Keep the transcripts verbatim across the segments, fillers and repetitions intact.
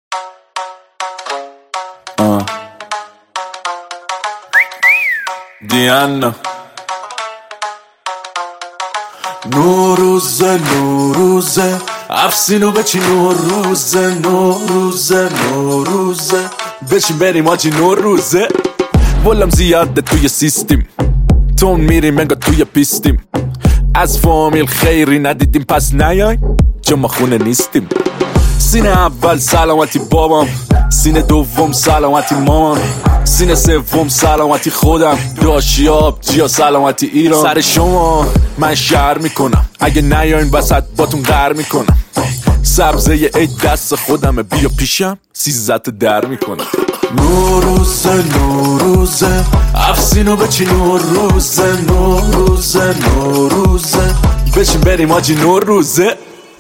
آه. دیانا نوروزه نوروزه افسینو بچی نوروزه نوروزه نوروزه بچین بریم آجی نوروزه ولم زیاده توی سیستیم تون میریم انگار توی پیستیم از فامیل خیری ندیدیم پس نیای چون ما خونه نیستیم سینه اول سلامتی بابام سینه دوم سلامتی مامان سینه سوم سلامتی خودم داشیاب جیا سلامتی ایران سر شما من شهر میکنم اگه نیاین وسط باتون غر میکنم سبزه عید دست خودمه بیا پیشم سیزت در میکنم نوروزه نوروزه افسینو بچی نوروزه نوروزه نوروزه بچین بریم آجی نوروزه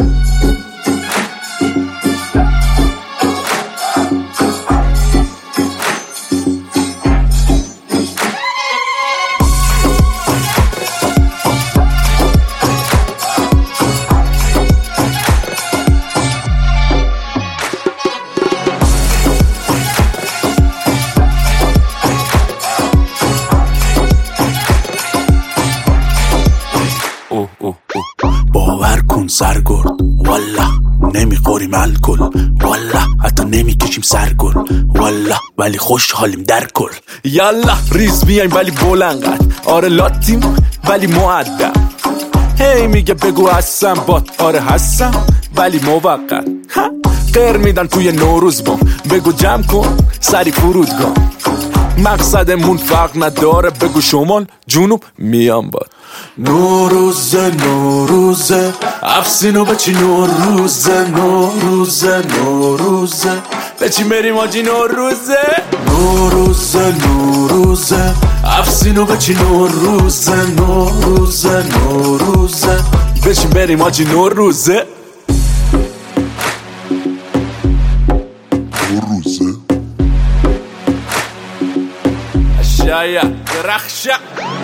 باور کن سرگرد والله نمیخوریم الکل والله حتی نمیکشیم سرگل والله ولی خوشحالیم در کل یالا ریز بیایم ولی بلنقدر آره لاتیم ولی مؤدب هی میگه بگو هستم بات آره هستم ولی موقت غیر میدن توی نوروز بام بگو جمع کن سری فرودگاه مقصدمون فرق نداره بگو شمال جنوب میام باد نوروزه نوروزه افسینو بچی نوروزه نوروزه نوروزه بچی بریم آجی نوروزه نوروزه نوروزه افسینو بچی نوروزه نوروزه نوروزه بچی بریم آجی نوروزه نوروزه شایا درخشا